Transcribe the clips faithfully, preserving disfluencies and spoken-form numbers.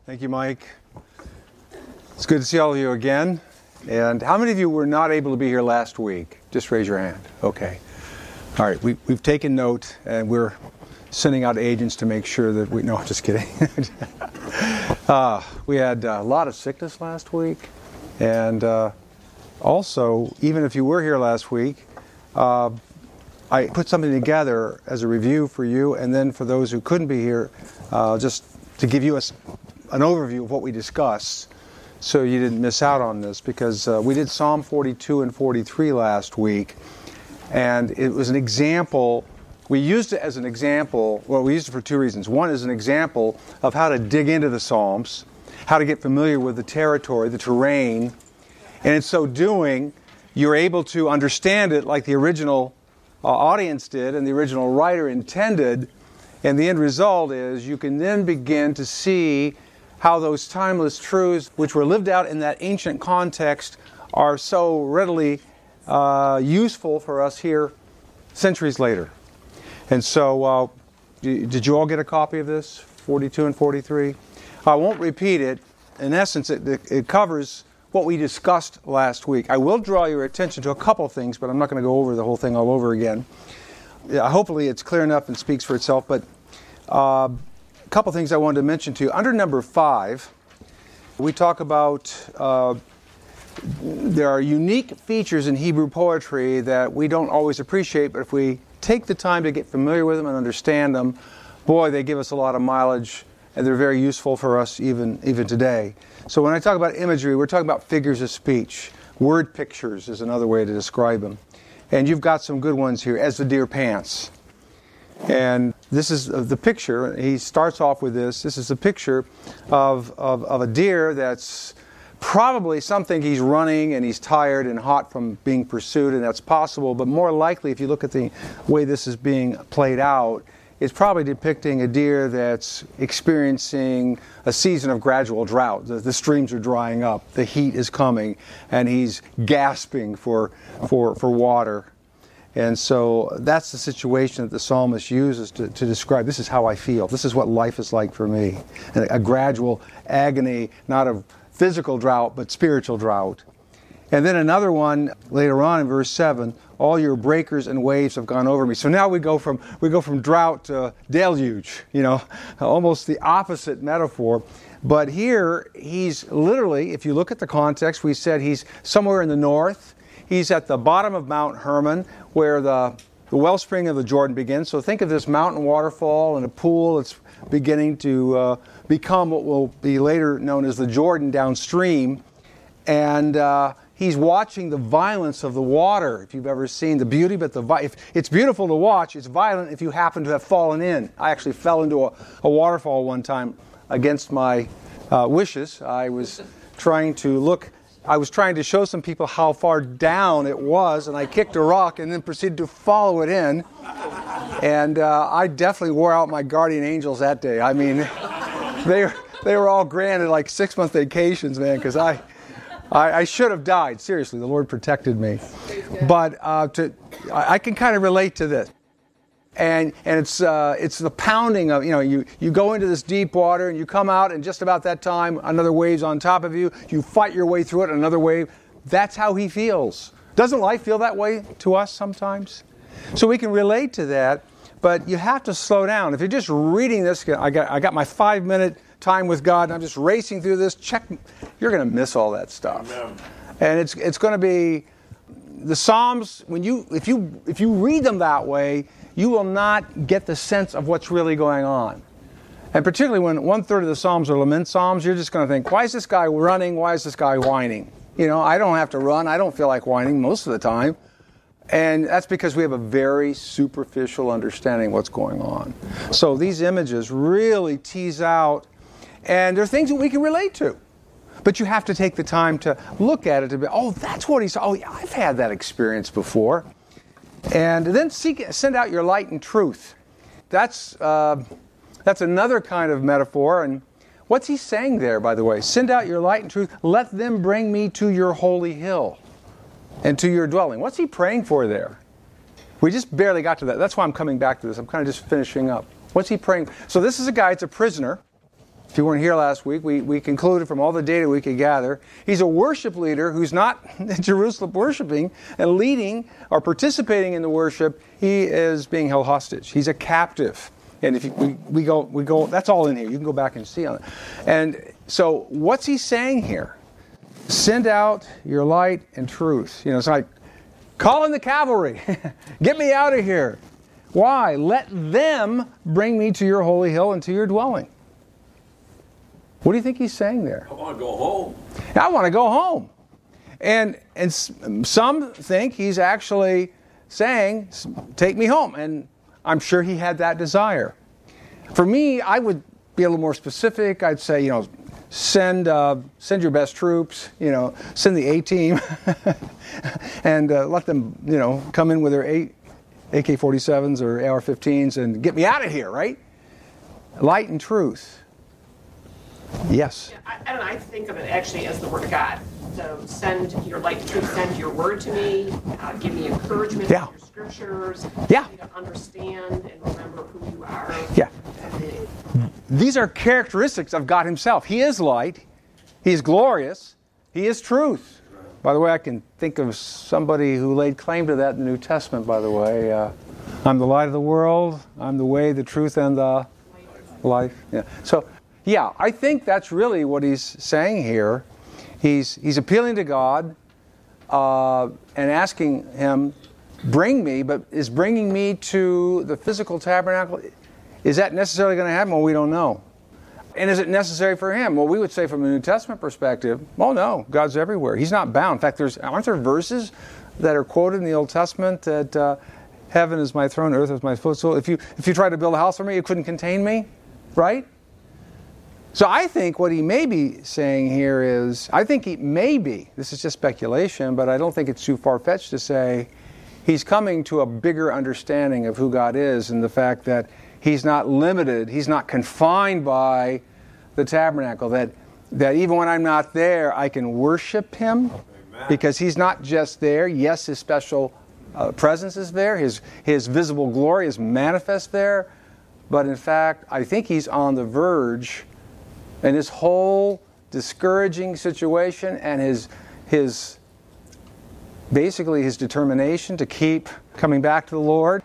Thank you, Mike. It's good to see all of you again. And how many of you were not able to be here last week? Just raise your hand. Okay. All right. We, we've taken note, and we're sending out agents to make sure that we... No, I'm just kidding. uh, we had a lot of sickness last week. And uh, also, even if you were here last week, uh, I put something together as a review for you, and then for those who couldn't be here, uh, just to give you a, an overview of what we discussed, so you didn't miss out on this, because uh, we did Psalm forty-two and forty-three last week, and it was an example. We used it as an example. Well, we used it for two reasons. One is an example of how to dig into the Psalms, how to get familiar with the territory, the terrain, and in so doing, you're able to understand it like the original uh, audience did and the original writer intended. And the end result is you can then begin to see how those timeless truths, which were lived out in that ancient context, are so readily uh, useful for us here centuries later. And so, uh, did you all get a copy of this, forty-two and forty-three? I won't repeat it. In essence, it, it covers what we discussed last week. I will draw your attention to a couple things, but I'm not going to go over the whole thing all over again. Yeah, hopefully it's clear enough and speaks for itself, but uh, a couple things I wanted to mention to you. Under number five, we talk about uh, there are unique features in Hebrew poetry that we don't always appreciate, but if we take the time to get familiar with them and understand them, boy, they give us a lot of mileage, and they're very useful for us even, even today. So when I talk about imagery, we're talking about figures of speech. Word pictures is another way to describe them. And you've got some good ones here, as the deer pants. And this is the picture. He starts off with this. This is a picture of, of, of a deer that's probably something he's running and he's tired and hot from being pursued, and that's possible. But more likely, if you look at the way this is being played out, it's probably depicting a deer that's experiencing a season of gradual drought. The, the streams are drying up, the heat is coming, and he's gasping for, for, for water. And so that's the situation that the psalmist uses to, to describe, this is how I feel, this is what life is like for me. And a gradual agony, not of physical drought, but spiritual drought. And then another one later on in verse seven, all your breakers and waves have gone over me. So now we go from we go from drought to deluge, you know, almost the opposite metaphor. But here he's literally, if you look at the context, we said he's somewhere in the north. He's at the bottom of Mount Hermon, where the, the wellspring of the Jordan begins. So think of this mountain waterfall and a pool that's beginning to uh, become what will be later known as the Jordan downstream. And uh, he's watching the violence of the water. If you've ever seen the beauty, but the vi- if it's beautiful to watch, it's violent if you happen to have fallen in. I actually fell into a, a waterfall one time against my uh, wishes. I was trying to look, I was trying to show some people how far down it was, and I kicked a rock and then proceeded to follow it in. And uh, I definitely wore out my guardian angels that day. I mean, they, they were all granted like six-month vacations, man, because I... I, I should have died. Seriously, the Lord protected me. But uh, to, I, I can kind of relate to this. And and it's uh, it's the pounding of, you know, you, you go into this deep water and you come out, and just about that time, another wave's on top of you. You fight your way through it, another wave. That's how he feels. Doesn't life feel that way to us sometimes? So we can relate to that, but you have to slow down. If you're just reading this, I got I got my five-minute time with God, and I'm just racing through this, check, you're going to miss all that stuff. Amen. And it's it's going to be, the Psalms, when you if you if you read them that way, you will not get the sense of what's really going on. And particularly when one-third of the Psalms are lament Psalms, you're just going to think, why is this guy running? Why is this guy whining? You know, I don't have to run. I don't feel like whining most of the time. And that's because we have a very superficial understanding of what's going on. So these images really tease out, and they're things that we can relate to. But you have to take the time to look at it to be, oh, that's what he's, oh, yeah, I've had that experience before. And then seek, send out your light and truth. That's, uh, that's another kind of metaphor. And what's he saying there, by the way? Send out your light and truth. Let them bring me to your holy hill and to your dwelling. What's he praying for there? We just barely got to that. That's why I'm coming back to this. I'm kind of just finishing up. What's he praying? So this is a guy, it's a prisoner. If you weren't here last week, we, we concluded from all the data we could gather, he's a worship leader who's not in Jerusalem worshiping and leading or participating in the worship. He is being held hostage. He's a captive. And if you, we, we go, we go, that's all in here. You can go back and see on it. And so what's he saying here? Send out your light and truth. You know, it's like, call in the cavalry. Get me out of here. Why? Let them bring me to your holy hill and to your dwelling. What do you think he's saying there? I want to go home. I want to go home. And and some think he's actually saying, take me home. And I'm sure he had that desire. For me, I would be a little more specific. I'd say, you know, send uh, send your best troops, you know, send the A-team and uh, let them, you know, come in with their A K forty-sevens or A R fifteens and get me out of here, right? Light and truth. Yes. Yeah, I, I don't know. I think of it actually as the Word of God. So send your light to truth, send your word to me, uh, give me encouragement yeah. in your scriptures, yeah. help me to understand and remember who you are. Yeah. These are characteristics of God himself. He is light. He is glorious. He is truth. By the way, I can think of somebody who laid claim to that in the New Testament, by the way. Uh, I'm the light of the world. I'm the way, the truth, and the life. Yeah. So, yeah, I think that's really what he's saying here. He's he's appealing to God uh, and asking him, bring me, but is bringing me to the physical tabernacle, is that necessarily going to happen? Well, we don't know. And is it necessary for him? Well, we would say from a New Testament perspective, well, no, God's everywhere. He's not bound. In fact, there's aren't there verses that are quoted in the Old Testament that uh, heaven is my throne, earth is my footstool. If you if you tried to build a house for me, it couldn't contain me, right? So I think what he may be saying here is, I think he may be, this is just speculation, but I don't think it's too far-fetched to say he's coming to a bigger understanding of who God is and the fact that he's not limited, he's not confined by the tabernacle, that, that even when I'm not there, I can worship him. Amen. Because he's not just there. Yes, his special uh, presence is there, his, his visible glory is manifest there, but in fact, I think he's on the verge. And his whole discouraging situation and his his basically his determination to keep coming back to the Lord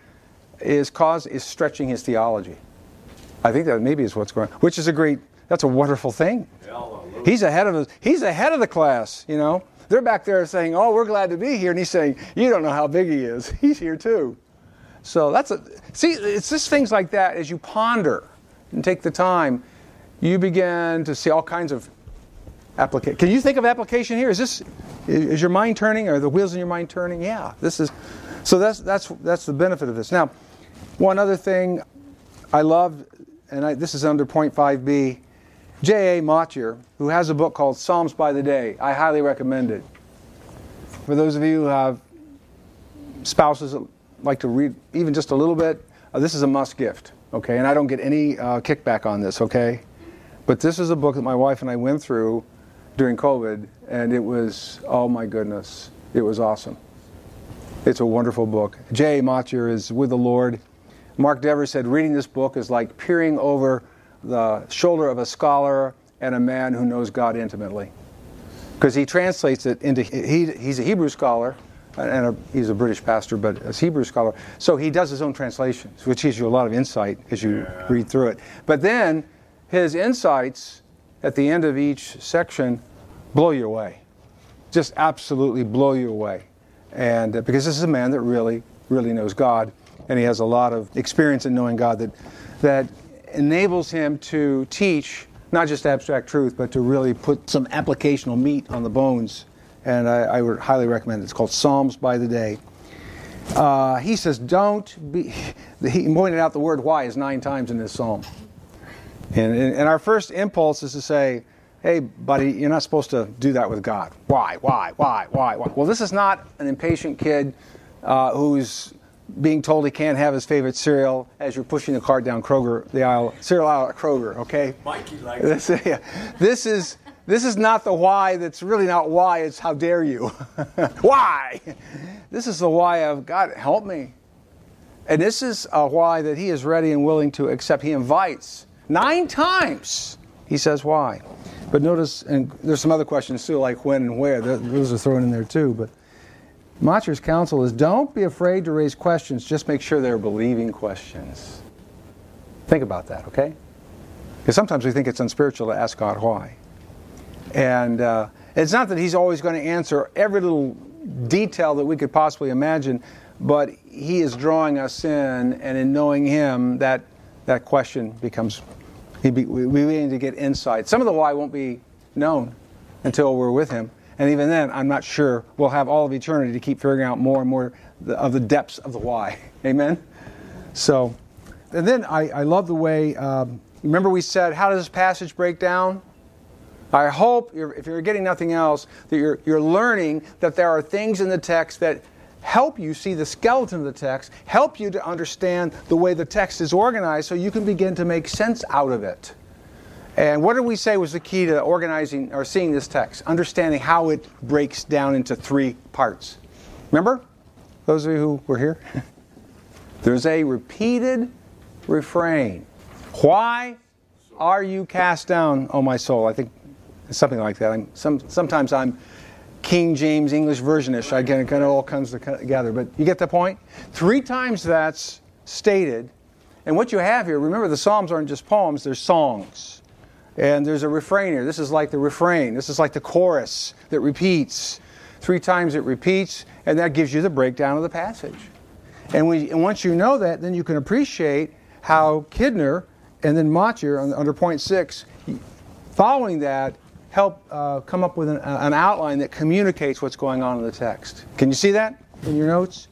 is cause is stretching his theology. I think that maybe is what's going on, which is a great, that's a wonderful thing. Hallelujah. He's ahead of us. He's ahead of the class, you know. They're back there saying, "Oh, we're glad to be here," and he's saying, "You don't know how big he is. He's here too." So that's a see. It's just things like that as you ponder and take the time. You begin to see all kinds of application. Can you think of application here? Is this is your mind turning? Are the wheels in your mind turning? Yeah, this is. So that's that's that's the benefit of this. Now, one other thing I love, and I, this is under point five B, J A Motyer, who has a book called Psalms by the Day. I highly recommend it. For those of you who have spouses that like to read even just a little bit, uh, this is a must gift. Okay, and I don't get any uh, kickback on this. Okay. But this is a book that my wife and I went through during COVID, and it was, oh my goodness, it was awesome. It's a wonderful book. J A Motyer is with the Lord. Mark Dever said reading this book is like peering over the shoulder of a scholar and a man who knows God intimately. Because he translates it into, he, he's a Hebrew scholar, and a, he's a British pastor, but a Hebrew scholar. So he does his own translations, which gives you a lot of insight as you yeah. read through it. But then, his insights at the end of each section blow you away. Just absolutely blow you away. And uh, because this is a man that really, really knows God, and he has a lot of experience in knowing God that that enables him to teach not just abstract truth, but to really put some applicational meat on the bones. And I, I would highly recommend it. It's called Psalms by the Day. Uh, he says, don't be... He pointed out the word why is nine times in this psalm. And, and our first impulse is to say, hey, buddy, you're not supposed to do that with God. Why, why, why, why, why? Well, this is not an impatient kid uh, who's being told he can't have his favorite cereal as you're pushing the cart down Kroger, the aisle, cereal aisle at Kroger, okay? Mikey likes this, it. Yeah, this is this is not the why that's really not why, it's how dare you. Why? This is the why of, God, help me. And this is a why that he is ready and willing to accept. He invites nine times he says why. But notice, and there's some other questions too, like when and where. Those are thrown in there too. But Motcher's counsel is, don't be afraid to raise questions. Just make sure they're believing questions. Think about that, okay? Because sometimes we think it's unspiritual to ask God why. And uh, it's not that he's always going to answer every little detail that we could possibly imagine, but he is drawing us in, and in knowing him, that that question becomes, he be, we, we need to get insight. Some of the why won't be known until we're with him. And even then, I'm not sure we'll have all of eternity to keep figuring out more and more of the depths of the why. Amen? So, and then I, I love the way, um, remember we said, how does this passage break down? I hope, you're, if you're getting nothing else, that you're, you're learning that there are things in the text that help you see the skeleton of the text, help you to understand the way the text is organized so you can begin to make sense out of it. And what did we say was the key to organizing or seeing this text? Understanding how it breaks down into three parts. Remember? Those of you who were here? There's a repeated refrain. Why are you cast down, O my soul? I think it's something like that. I'm, some, sometimes I'm King James English version-ish. I get it kind of all comes together. But you get the point? Three times that's stated. And what you have here, remember the Psalms aren't just poems, they're songs. And there's a refrain here. This is like the refrain. This is like the chorus that repeats. Three times it repeats, and that gives you the breakdown of the passage. And, we, and once you know that, then you can appreciate how Kidner and then Motcher, under point six, following that, help uh, come up with an, an outline that communicates what's going on in the text. Can you see that in your notes?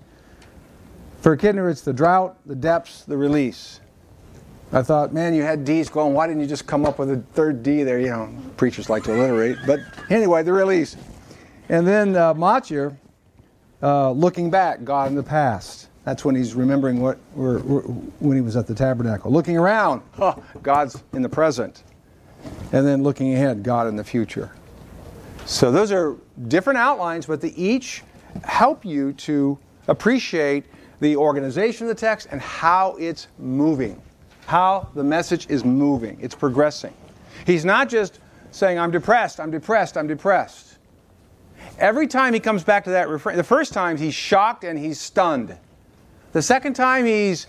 For Kidner, it's the drought, the depths, the release. I thought, man, you had D's going, why didn't you just come up with a third D there? You know, preachers like to alliterate. But anyway, the release. And then uh, Motcher, uh, looking back, God in the past. That's when he's remembering what we're, we're, when he was at the tabernacle. Looking around, oh, God's in the present. And then looking ahead, God in the future. So those are different outlines, but they each help you to appreciate the organization of the text and how it's moving. How the message is moving. It's progressing. He's not just saying, I'm depressed, I'm depressed, I'm depressed. Every time he comes back to that refrain, the first time he's shocked and he's stunned. The second time he's,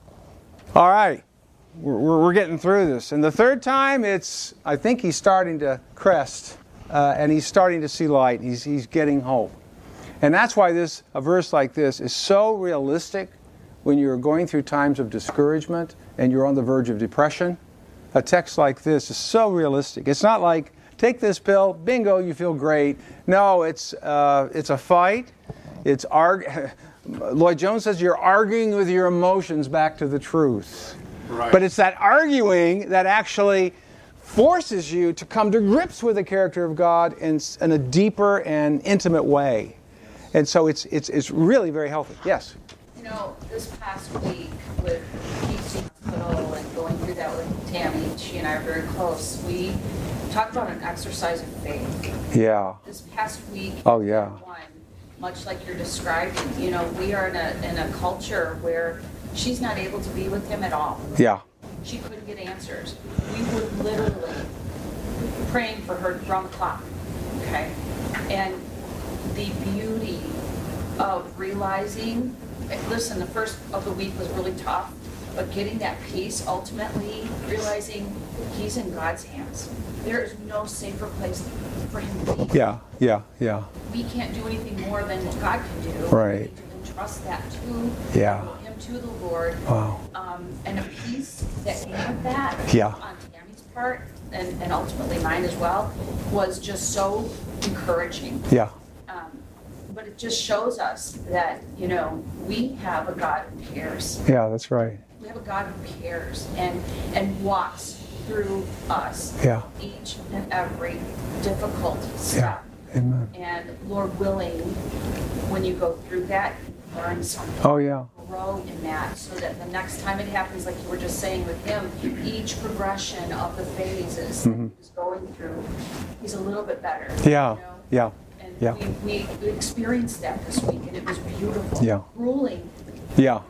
all right, we're, we're getting through this. And the third time it's, I think he's starting to crest uh, and he's starting to see light. He's, he's getting hope. And that's why this, a verse like this is so realistic when you're going through times of discouragement and you're on the verge of depression. A text like this is so realistic. It's not like, take this pill, bingo, you feel great. No, it's uh, it's a fight. It's arg- Lloyd Jones says you're arguing with your emotions back to the truth. Right. But it's that arguing that actually forces you to come to grips with the character of God in, in a deeper and intimate way. And so it's it's it's really very healthy. Yes? You know, this past week with P T Hospital and going through that with Tammy, she and I are very close, we talked about an exercise of faith. Yeah. This past week, oh yeah, one, much like you're describing, you know, we are in a in a culture where she's not able to be with him at all. Yeah. She couldn't get answers. We were literally praying for her around the clock. Okay? And the beauty of realizing, listen, the first of the week was really tough, but getting that peace, ultimately realizing he's in God's hands. There is no safer place for him to be. Yeah, yeah, yeah. We can't do anything more than what God can do. Right. We need to entrust that to yeah. him, to the Lord. Wow. Um, and a peace that came with that yeah. on Tammy's part, and, and ultimately mine as well, was just so encouraging. Yeah. Um, but it just shows us that, you know, we have a God who cares. Yeah, that's right. We have a God who cares and and walks through us yeah. each and every difficult step. Yeah. Amen. And Lord willing, when you go through that, you learn something. Oh yeah. Grow in that, so that the next time it happens, like you were just saying with him, each progression of the phases mm-hmm. that he's going through, he's a little bit better. Yeah. You know? Yeah. And yeah. we, we experienced that this week, and it was beautiful. Yeah. Grueling. Yeah.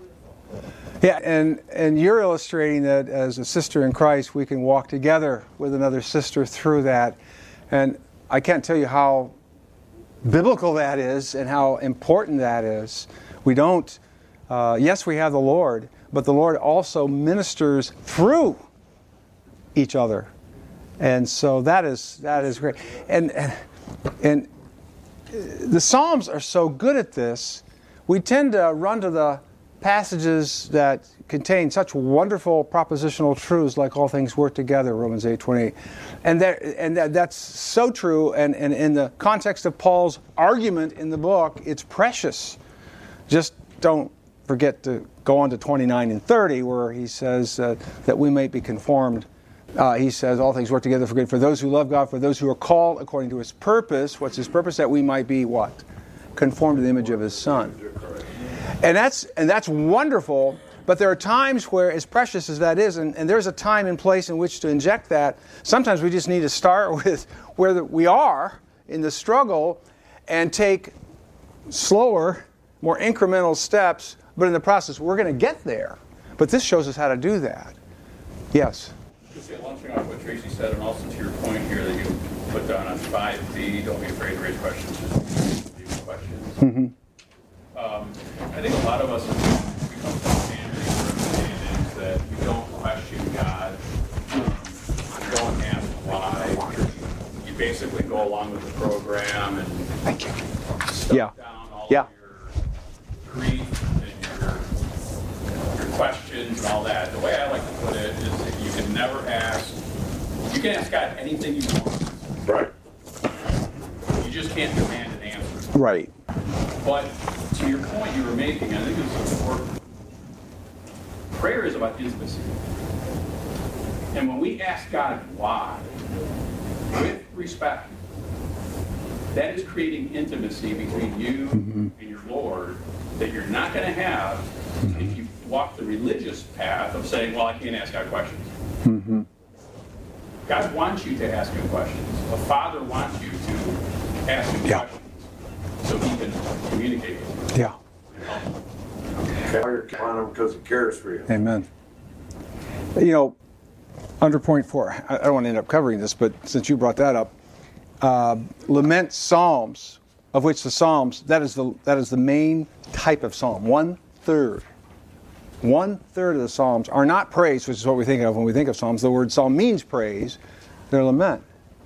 Yeah, and, and you're illustrating that as a sister in Christ, we can walk together with another sister through that. And I can't tell you how biblical that is and how important that is. We don't, uh, yes, we have the Lord, but the Lord also ministers through each other. And so that is that is great. And, and, and the Psalms are so good at this. We tend to run to the passages that contain such wonderful propositional truths, like all things work together, Romans eight twenty-eight, and that and that, that's so true. And, and in the context of Paul's argument in the book, it's precious. Just don't forget to go on to twenty-nine and thirty, where he says uh, that we may be conformed. Uh, he says all things work together for good for those who love God, for those who are called according to His purpose. What's His purpose? That we might be what? Conformed to the image of His Son. And that's and that's wonderful, but there are times where, as precious as that is, and, and there's a time and place in which to inject that, sometimes we just need to start with where the, we are in the struggle and take slower, more incremental steps, but in the process we're going to get there. But this shows us how to do that. Yes? Just say one thing off what Tracy said, and also to your point here that you put down on five B, don't be afraid to raise questions, just leave questions. Mm-hmm. Um, I think a lot of us become family understandings that we don't question God, um, you don't ask why, you basically go along with the program and Thank you. stuff Yeah. down all Yeah. of your grief and your, your questions and all that. The way I like to put it is that you can never ask, you can ask God anything you want. Right. You just can't demand an answer. Right. But to your point you were making, I think it's important. Prayer is about intimacy. And when we ask God why, with respect, that is creating intimacy between you mm-hmm. and your Lord that you're not going to have mm-hmm. if you walk the religious path of saying, well, I can't ask God questions. Mm-hmm. God wants you to ask Him questions. A father wants you to ask Him yeah. questions so He can communicate with you. Yeah. You're on Him because He cares for you. Amen. You know, under point four, I don't want to end up covering this, but since you brought that up, uh, lament psalms, of which the psalms, that is the that is the main type of psalm. One third. One third of the psalms are not praise, which is what we think of when we think of psalms. The word psalm means praise. They're lament.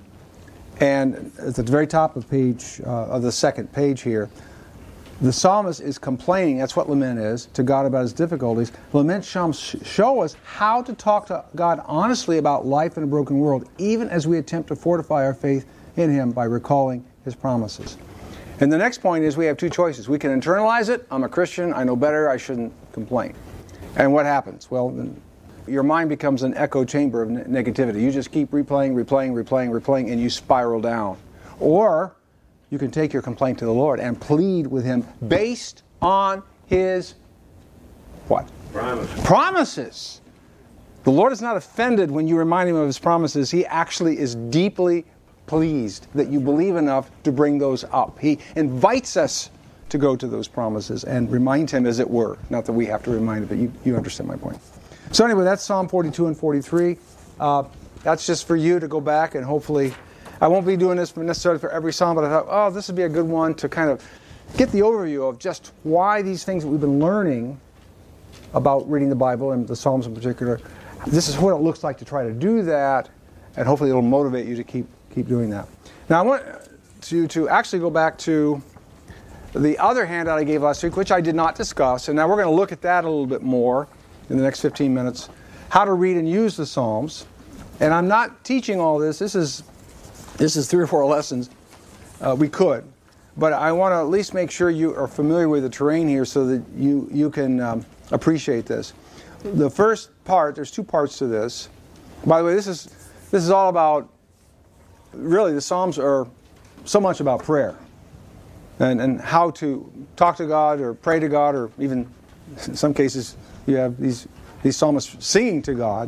And at the very top of page uh, of the second page here, the psalmist is complaining, that's what lament is, to God about his difficulties. Lament psalms show us how to talk to God honestly about life in a broken world, even as we attempt to fortify our faith in Him by recalling His promises. And the next point is we have two choices. We can internalize it. I'm a Christian. I know better. I shouldn't complain. And what happens? Well, then your mind becomes an echo chamber of ne- negativity. You just keep replaying, replaying, replaying, replaying, and you spiral down. Or you can take your complaint to the Lord and plead with Him based on His what? Promises. Promises. The Lord is not offended when you remind Him of His promises. He actually is deeply pleased that you believe enough to bring those up. He invites us to go to those promises and remind Him, as it were. Not that we have to remind Him, but you, you understand my point. So anyway, that's Psalm forty-two and forty-three. Uh, that's just for you to go back and hopefully, I won't be doing this necessarily for every psalm, but I thought, oh, this would be a good one to kind of get the overview of just why these things that we've been learning about reading the Bible, and the Psalms in particular, this is what it looks like to try to do that, and hopefully it'll motivate you to keep keep doing that. Now I want to, to actually go back to the other handout I gave last week, which I did not discuss, and now we're going to look at that a little bit more in the next fifteen minutes, how to read and use the Psalms. And I'm not teaching all this. This is this is three or four lessons. Uh, we could. But I want to at least make sure you are familiar with the terrain here so that you, you can um, appreciate this. The first part, there's two parts to this. By the way, this is this is all about, really the Psalms are so much about prayer. And, and how to talk to God or pray to God, or even in some cases you have these, these psalmists singing to God.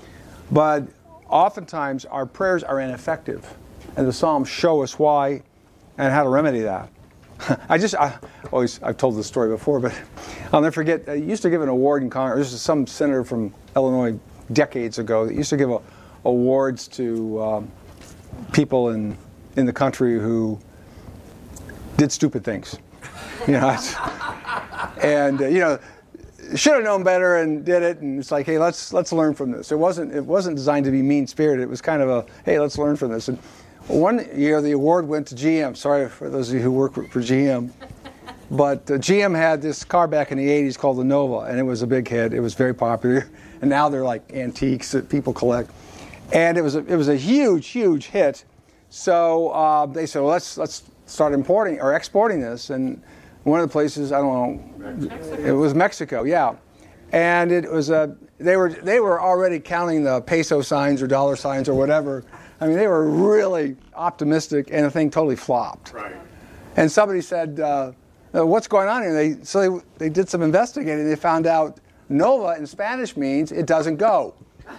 But oftentimes our prayers are ineffective. And the Psalms show us why and how to remedy that. I just, I always, I've told this story before, but I'll never forget, I used to give an award in Congress. This is some senator from Illinois decades ago that used to give a, awards to um, people in, in the country who did stupid things. You know, it's, and, uh, you know, should have known better and did it, and it's like, hey, let's let's learn from this. It wasn't it wasn't designed to be mean-spirited. It was kind of a, hey, let's learn from this. And one year the award went to G M. Sorry for those of you who work for G M, but uh, G M had this car back in the eighties called the Nova, and it was a big hit. It was very popular, and now they're like antiques that people collect. And it was a, it was a huge, huge hit. So uh, they said, well, let's let's start importing or exporting this. And one of the places, I don't know, Mexico. It was Mexico, yeah. And it was a they were they were already counting the peso signs or dollar signs or whatever. I mean, they were really optimistic, and the thing totally flopped. Right. And somebody said, uh, "What's going on here?" They so they they did some investigating. They found out Nova in Spanish means it doesn't go.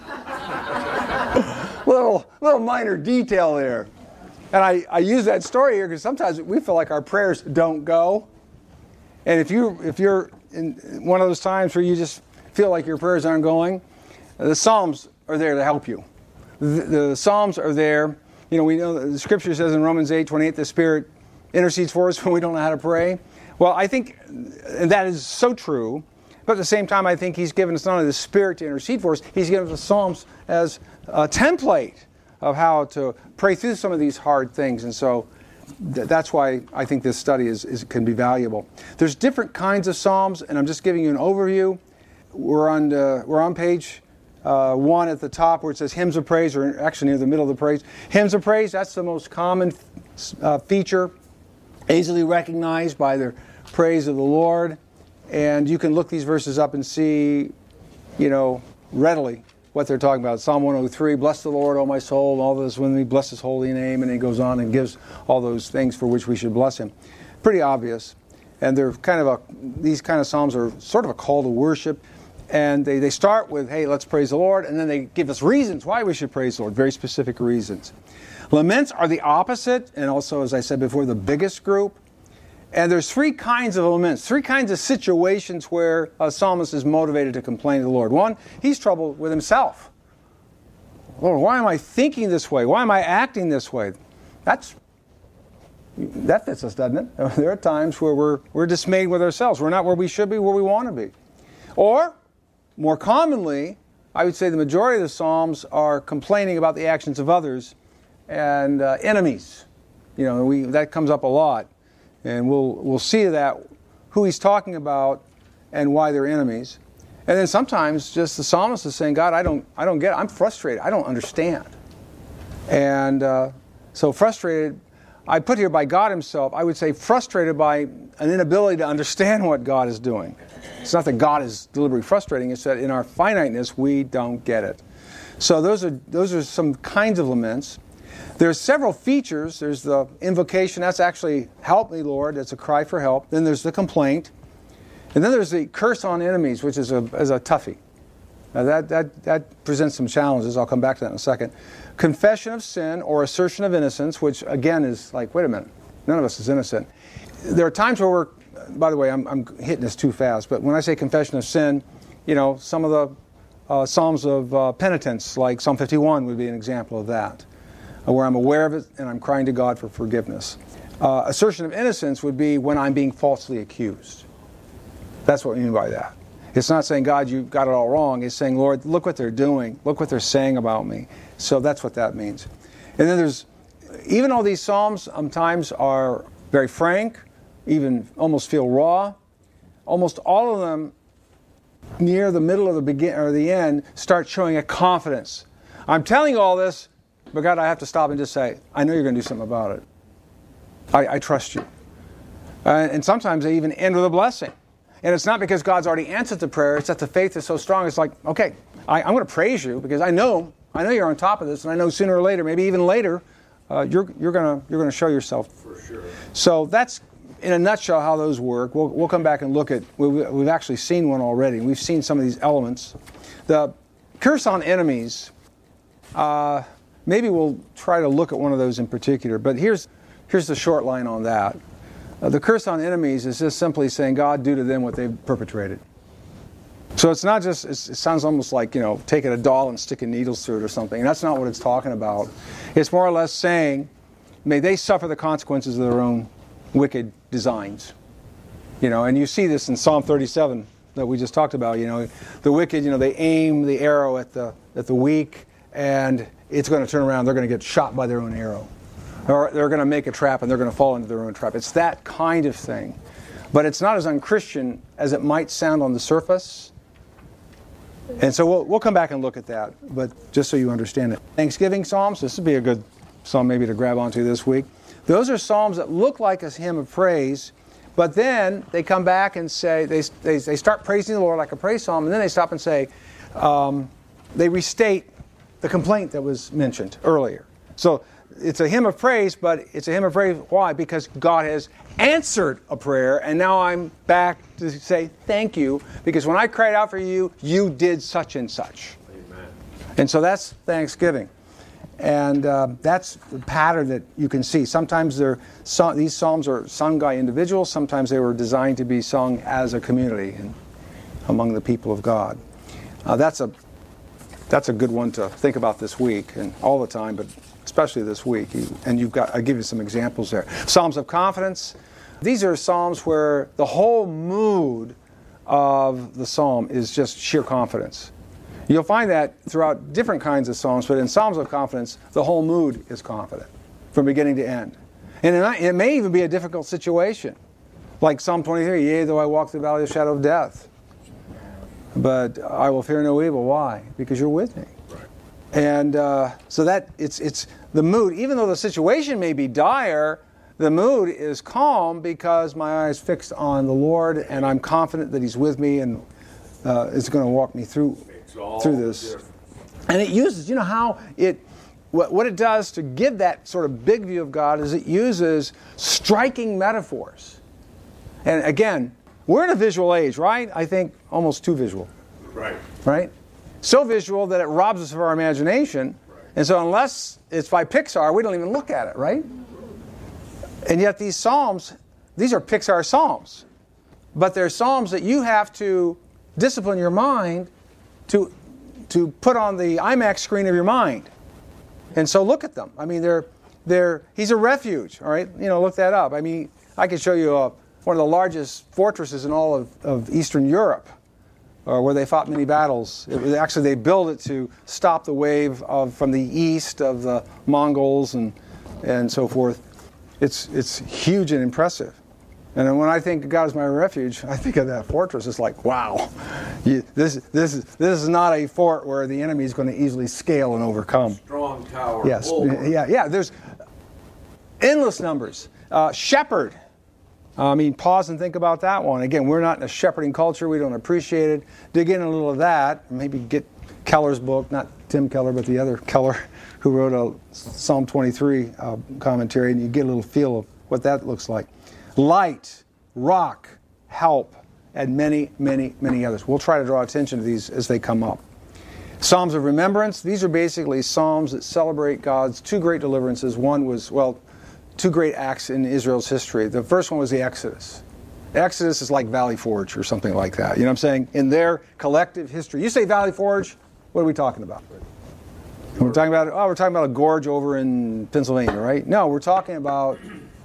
little little minor detail there. And I, I use that story here because sometimes we feel like our prayers don't go. And if you if you're in one of those times where you just feel like your prayers aren't going, the Psalms are there to help you. The, the Psalms are there. You know, we know the Scripture says in Romans eight twenty-eight, the Spirit intercedes for us when we don't know how to pray. Well, I think and that is so true. But at the same time, I think He's given us not only the Spirit to intercede for us, He's given us the Psalms as a template of how to pray through some of these hard things. And so th- that's why I think this study is, is can be valuable. There's different kinds of Psalms, and I'm just giving you an overview. We're on the, we're on page uh, one at the top where it says hymns of praise, or actually near the middle of the praise. Hymns of praise, that's the most common uh, feature, easily recognized by their praise of the Lord. And you can look these verses up and see, you know, readily what they're talking about. Psalm one oh three, bless the Lord, O my soul, and all those when we bless His holy name, and he goes on and gives all those things for which we should bless Him. Pretty obvious. And they're kind of a, these kind of Psalms are sort of a call to worship. And they, they start with, hey, let's praise the Lord, and then they give us reasons why we should praise the Lord, very specific reasons. Laments are the opposite, and also, as I said before, the biggest group. And there's three kinds of laments, three kinds of situations where a psalmist is motivated to complain to the Lord. One, he's troubled with himself. Lord, why am I thinking this way? Why am I acting this way? That's that fits us, doesn't it? There are times where we're we're dismayed with ourselves. We're not where we should be, where we want to be. Or, more commonly, I would say the majority of the Psalms are complaining about the actions of others and uh, enemies. You know, we that comes up a lot. And we'll we'll see that, who he's talking about and why they're enemies. And then sometimes just the psalmist is saying, God, I don't I don't get it. I'm frustrated. I don't understand. And uh, so frustrated, I put here by God Himself, I would say frustrated by an inability to understand what God is doing. It's not that God is deliberately frustrating, it's that in our finiteness we don't get it. So those are those are some kinds of laments. There's several features. There's the invocation. That's actually, help me, Lord. That's a cry for help. Then there's the complaint. And then there's the curse on enemies, which is a, is a toughie. Now that, that, that presents some challenges. I'll come back to that in a second. Confession of sin or assertion of innocence, which again is like, wait a minute, none of us is innocent. There are times where we're, by the way, I'm, I'm hitting this too fast, but when I say confession of sin, you know, some of the uh, Psalms of uh, penitence, like Psalm fifty-one would be an example of that, where I'm aware of it and I'm crying to God for forgiveness. Uh, assertion of innocence would be when I'm being falsely accused. That's what we mean by that. It's not saying, God, you got it all wrong. It's saying, Lord, look what they're doing. Look what they're saying about me. So that's what that means. And then there's, even though these Psalms sometimes are very frank, even almost feel raw, almost all of them near the middle of the begin or the end start showing a confidence. I'm telling you all this, but God, I have to stop and just say, I know you're going to do something about it. I, I trust you. Uh, and sometimes they even end with a blessing. And it's not because God's already answered the prayer, it's that the faith is so strong, it's like, okay, I, I'm going to praise you because I know, I know you're on top of this, and I know sooner or later, maybe even later, uh, you're, you're going to you're going to show yourself. For sure. So that's, in a nutshell, how those work. We'll, we'll come back and look at, we've, we've actually seen one already. We've seen some of these elements. The curse on enemies, uh, maybe we'll try to look at one of those in particular, but here's here's the short line on that. Uh, the curse on enemies is just simply saying, God, do to them what they've perpetrated. So it's not just, it's, it sounds almost like, you know, taking a doll and sticking needles through it or something. And that's not what it's talking about. It's more or less saying, may they suffer the consequences of their own wicked designs. You know, and you see this in Psalm thirty-seven that we just talked about. You know, the wicked, you know, they aim the arrow at the at the weak, and it's going to turn around. They're going to get shot by their own arrow. Or they're going to make a trap, and they're going to fall into their own trap. It's that kind of thing. But it's not as unchristian as it might sound on the surface. And so we'll, we'll come back and look at that, but just so you understand it. Thanksgiving Psalms, this would be a good psalm maybe to grab onto this week. Those are psalms that look like a hymn of praise, but then they come back and say, they, they, they start praising the Lord like a praise psalm, and then they stop and say, um, they restate the complaint that was mentioned earlier. So it's a hymn of praise, but it's a hymn of praise. Why? Because God has answered a prayer, and now I'm back to say thank you, because when I cried out for you, you did such and such. Amen. And so that's Thanksgiving. And uh, that's the pattern that you can see. Sometimes they're, so, these psalms are sung by individuals. Sometimes they were designed to be sung as a community and among the people of God. Uh, that's a that's a good one to think about this week and all the time, but especially this week. And you've got, I'll give you some examples there. Psalms of confidence. These are psalms where the whole mood of the psalm is just sheer confidence. You'll find that throughout different kinds of psalms, but in Psalms of confidence, the whole mood is confident from beginning to end. And it may even be a difficult situation, like Psalm twenty-three, yea, though I walk through the valley of the shadow of death, but I will fear no evil. Why? Because you're with me. Right. And uh, so that it's it's the mood, even though the situation may be dire, the mood is calm because my eyes fixed on the Lord, and I'm confident that He's with me and uh, is going to walk me through. through this. Different. And it uses, you know how it, what, what it does to give that sort of big view of God is it uses striking metaphors. And again, we're in a visual age, right? I think almost too visual. Right. Right? So visual that it robs us of our imagination. Right. And so unless it's by Pixar, we don't even look at it, right? And yet these psalms, these are Pixar psalms. But they're psalms that you have to discipline your mind to to put on the IMAX screen of your mind. And so look at them. I mean, they're they're he's a refuge, all right? You know, look that up. I mean, I could show you a, one of the largest fortresses in all of, of Eastern Europe, uh, where they fought many battles. It was actually, they built it to stop the wave of from the east of the Mongols and and so forth. It's it's huge and impressive. And when I think God is my refuge, I think of that fortress. It's like, wow, you, this this is this is not a fort where the enemy is going to easily scale and overcome. Strong tower. Yes, Over. yeah, yeah. There's endless numbers. Uh, shepherd. I mean, pause and think about that one. Again, we're not in a shepherding culture. We don't appreciate it. Dig in a little of that. Maybe get Keller's book, not Tim Keller, but the other Keller, who wrote a Psalm twenty-three uh, commentary, and you get a little feel of what that looks like. Light, rock, help, and many, many, many others. We'll try to draw attention to these as they come up. Psalms of remembrance. These are basically psalms that celebrate God's two great deliverances. One was, well, two great acts in Israel's history. The first one was the Exodus. The Exodus is like Valley Forge or something like that. You know what I'm saying? In their collective history. You say Valley Forge, what are we talking about? We're talking about, oh, we're talking about a gorge over in Pennsylvania, right? No, we're talking about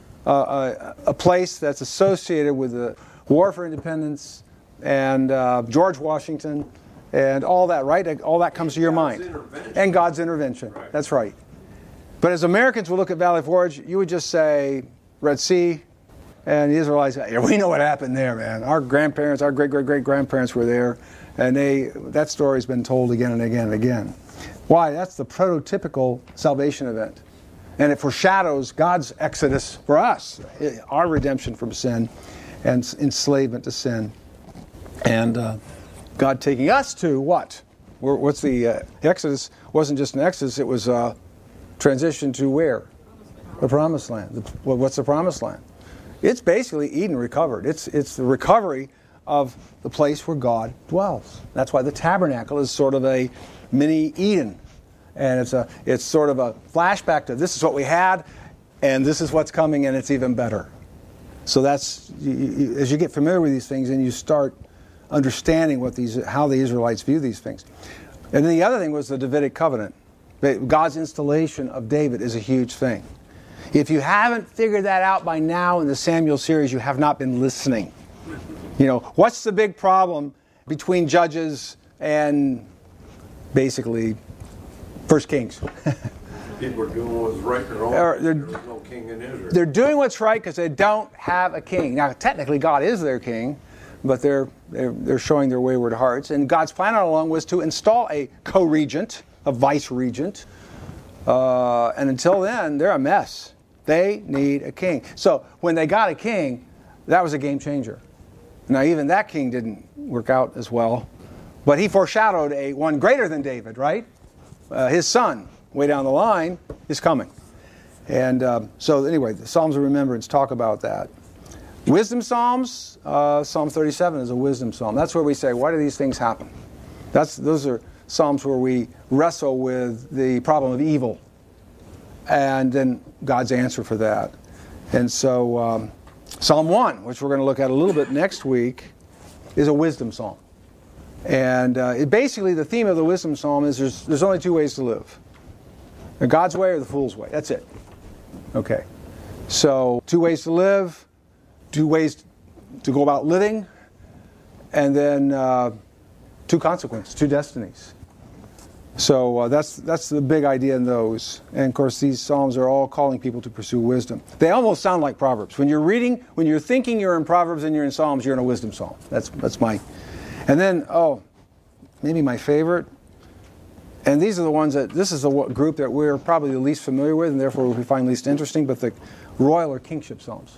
Uh, a, a place that's associated with the War for Independence and uh, George Washington and all that, right? All that comes to your mind. And God's intervention. Right. That's right. But as Americans would look at Valley Forge, you would just say Red Sea, and the Israelites, yeah, we know what happened there, man. Our grandparents, our great-great-great-grandparents were there, and they that story's been told again and again and again. Why? That's the prototypical salvation event. And it foreshadows God's exodus for us, our redemption from sin and enslavement to sin. And uh, God taking us to what? What's the uh, Exodus? Wasn't just an Exodus, it was a transition to where? The Promised Land. The, well, what's the Promised Land? It's basically Eden recovered. It's, it's the recovery of the place where God dwells. That's why the tabernacle is sort of a mini Eden. And it's a it's sort of a flashback to this is what we had, and this is what's coming, and it's even better. So that's, you, you, as you get familiar with these things, and you start understanding what these, how the Israelites view these things. And then the other thing was the Davidic covenant. God's installation of David is a huge thing. If you haven't figured that out by now in the Samuel series, you have not been listening. You know, what's the big problem between Judges and basically First Kings? People are doing what's right and wrong. Or they're- There's no king in Israel. They're doing what's right because they don't have a king. Now, technically, God is their king, but they're, they're, they're showing their wayward hearts. And God's plan all along was to install a co-regent, a vice-regent. Uh, and until then, they're a mess. They need a king. So when they got a king, that was a game changer. Now, even that king didn't work out as well. But he foreshadowed a one greater than David, right? Uh, his son, way down the line, is coming. And uh, so anyway, the Psalms of Remembrance talk about that. Wisdom Psalms, uh, Psalm thirty-seven is a wisdom psalm. That's where we say, why do these things happen? That's Those are Psalms where we wrestle with the problem of evil and then God's answer for that. And so um, Psalm one, which we're going to look at a little bit next week, is a wisdom psalm. And uh, it basically, the theme of the wisdom psalm is there's, there's only two ways to live. The God's way or the fool's way. That's it. Okay. So two ways to live, two ways to go about living, and then uh, two consequences, two destinies. So uh, that's that's the big idea in those. And of course, these psalms are all calling people to pursue wisdom. They almost sound like Proverbs. When you're reading, when you're thinking you're in Proverbs and you're in Psalms, you're in a wisdom psalm. That's that's my. And then, oh, maybe my favorite. And these are the ones that, this is the group that we're probably the least familiar with, and therefore we find least interesting, but the royal or kingship psalms.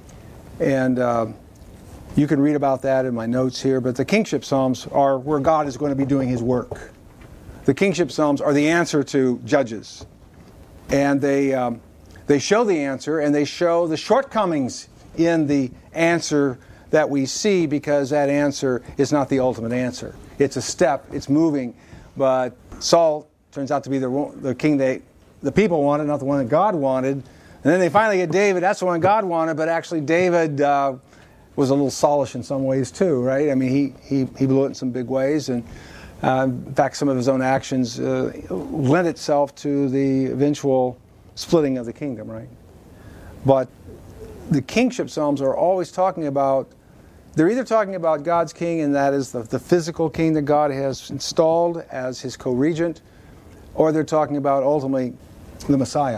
And uh, you can read about that in my notes here, but the kingship psalms are where God is going to be doing his work. The kingship psalms are the answer to Judges. And they, um, they show the answer, and they show the shortcomings in the answer that we see, because that answer is not the ultimate answer. It's a step, it's moving, but Saul turns out to be the, the king they, the people wanted, not the one that God wanted. And then they finally get David, that's the one God wanted, but actually David uh, was a little Saulish in some ways too, right? I mean, he, he, he blew it in some big ways, and uh, in fact, some of his own actions uh, lent itself to the eventual splitting of the kingdom, right? But the kingship psalms are always talking about, they're either talking about God's king, and that is the, the physical king that God has installed as his co-regent, or they're talking about ultimately the Messiah.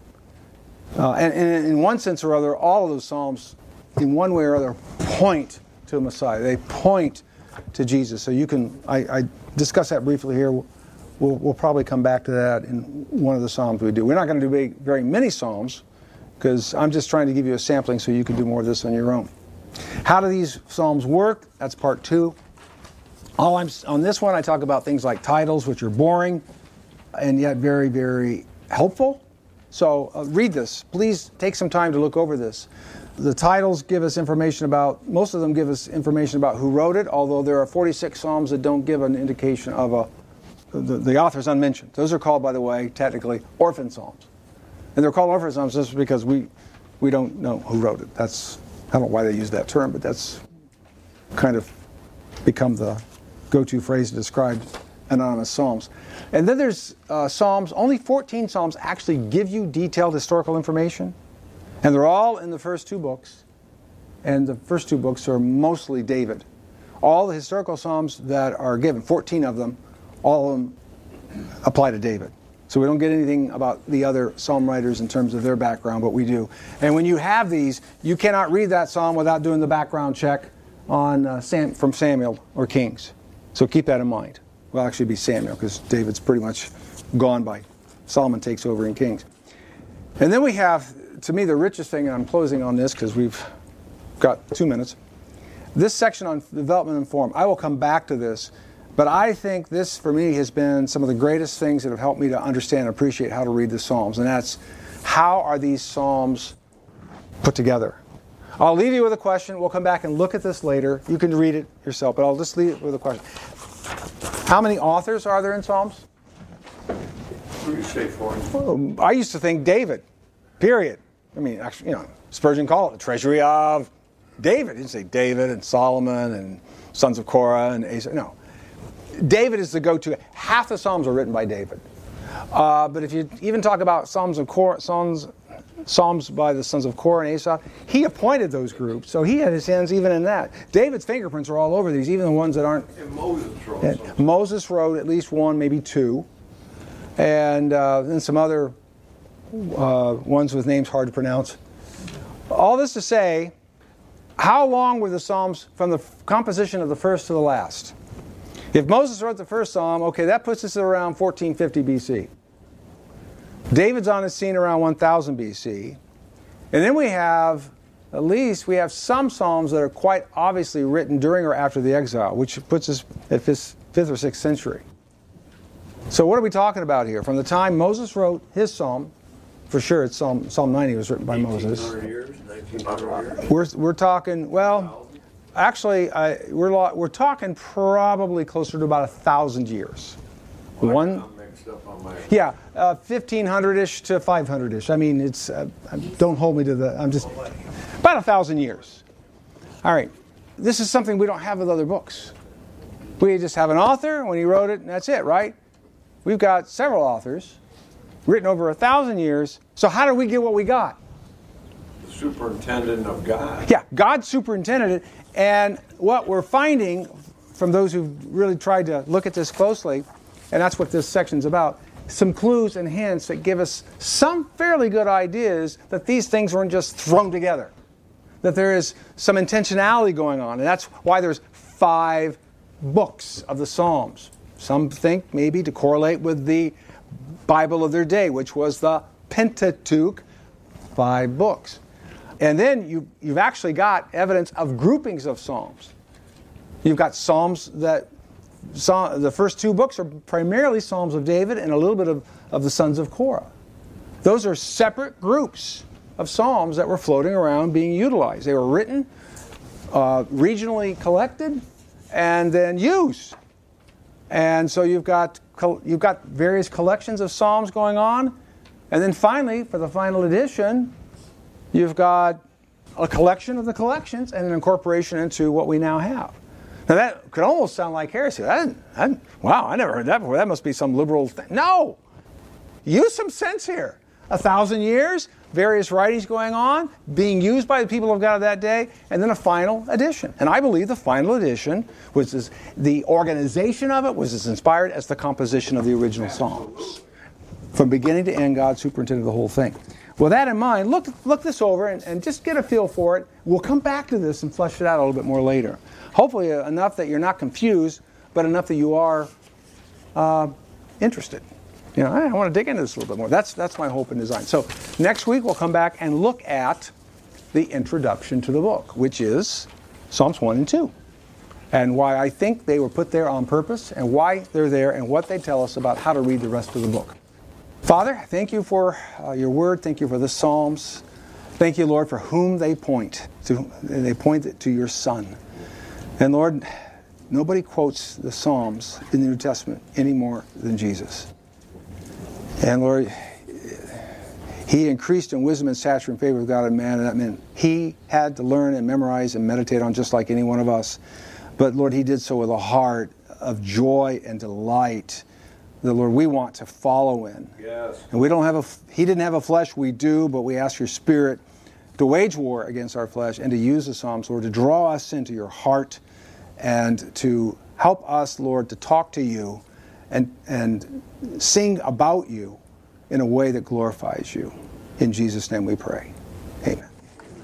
Uh, and, and in one sense or other, all of those psalms, in one way or other, point to a Messiah. They point to Jesus. So you can, I, I discuss that briefly here. We'll, we'll probably come back to that in one of the psalms we do. We're not going to do very, very many psalms, because I'm just trying to give you a sampling so you can do more of this on your own. How do these psalms work? That's part two. All I'm, on this one, I talk about things like titles, which are boring and yet very, very helpful. So uh, read this. Please take some time to look over this. The titles give us information about, most of them give us information about who wrote it, although there are forty-six psalms that don't give an indication of a, the, the author's unmentioned. Those are called, by the way, technically orphan psalms. And they're called orphan psalms just because we, we don't know who wrote it. That's, I don't know why they use that term, but that's kind of become the go-to phrase to describe anonymous psalms. And then there's uh, psalms, only fourteen psalms actually give you detailed historical information. And they're all in the first two books. And the first two books are mostly David. All the historical psalms that are given, fourteen of them, all of them apply to David. So we don't get anything about the other psalm writers in terms of their background, but we do. And when you have these, you cannot read that psalm without doing the background check on uh, Sam, from Samuel or Kings. So keep that in mind. Well, actually be Samuel, because David's pretty much gone by. Solomon takes over in Kings. And then we have, to me, the richest thing, and I'm closing on this because we've got two minutes. This section on development and form. I will come back to this. But I think this, for me, has been some of the greatest things that have helped me to understand and appreciate how to read the Psalms. And that's, how are these Psalms put together? I'll leave you with a question. We'll come back and look at this later. You can read it yourself, but I'll just leave it with a question. How many authors are there in Psalms? Pretty straightforward. I used to think David, period. I mean, actually, you know, Spurgeon called it the treasury of David. He didn't say David and Solomon and sons of Korah and Asa. No. David is the go-to. Half the Psalms are written by David. Uh, but if you even talk about Psalms of Korah, Psalms, Psalms by the sons of Korah and Asaph, he appointed those groups, so he had his hands even in that. David's fingerprints are all over these, even the ones that aren't. And Moses wrote Yeah, something. Moses wrote at least one, maybe two, and uh, then some other uh, ones with names hard to pronounce. All this to say, how long were the Psalms from the composition of the first to the last? If Moses wrote the first Psalm, okay, that puts us at around fourteen fifty B C. David's on the scene around one thousand B C. And then we have, at least, we have some Psalms that are quite obviously written during or after the exile, which puts us at fifth, fifth or sixth century. So what are we talking about here? From the time Moses wrote his Psalm, for sure it's Psalm, Psalm ninety was written by Moses. eighteen hundred years, nineteen hundred years. We're, we're talking, well, actually, I, we're, lo- we're talking probably closer to about a thousand years. One, I'm mixed up on my. yeah, uh, fifteen hundred-ish to five hundred-ish. I mean, it's, uh, don't hold me to the, I'm just, about a thousand years. All right, this is something we don't have with other books. We just have an author when he wrote it, and that's it, right? We've got several authors, written over a thousand years. So how do we get what we got? The superintendent of God. Yeah, God superintended it. And what we're finding from those who've really tried to look at this closely, and that's what this section's about, some clues and hints that give us some fairly good ideas that these things weren't just thrown together, that there is some intentionality going on. And that's why there's five books of the Psalms. Some think maybe to correlate with the Bible of their day, which was the Pentateuch, five books. And then you, you've actually got evidence of groupings of Psalms. You've got Psalms that, Psalm, the first two books are primarily Psalms of David and a little bit of, of the sons of Korah. Those are separate groups of Psalms that were floating around being utilized. They were written, uh, regionally collected, and then used. And so you've got you've got various collections of Psalms going on. And then finally, for the final edition, you've got a collection of the collections and an incorporation into what we now have. Now that could almost sound like heresy. I didn't, I didn't, wow, I never heard that before. That must be some liberal thing. No! Use some sense here. A thousand years, various writings going on, being used by the people of God of that day, and then a final edition. And I believe the final edition was as, the organization of it was as inspired as the composition of the original Psalms. From beginning to end, God superintended the whole thing. With that in mind, look look this over and, and just get a feel for it. We'll come back to this and flesh it out a little bit more later. Hopefully enough that you're not confused, but enough that you are uh, interested. You know, I want to dig into this a little bit more. That's that's my hope and design. So next week we'll come back and look at the introduction to the book, which is Psalms one and two. And why I think they were put there on purpose, and why they're there, and what they tell us about how to read the rest of the book. Father, thank you for uh, your word. Thank you for the Psalms. Thank you, Lord, for whom they point to. They point to your Son. And Lord, nobody quotes the Psalms in the New Testament any more than Jesus. And Lord, he increased in wisdom and stature and favor with God and man, and that meant he had to learn and memorize and meditate on just like any one of us. But Lord, he did so with a heart of joy and delight that, Lord, we want to follow in. Yes. And we don't have a, he didn't have a flesh, we do, but we ask your Spirit to wage war against our flesh and to use the Psalms, Lord, to draw us into your heart and to help us, Lord, to talk to you and and sing about you in a way that glorifies you. In Jesus' name we pray.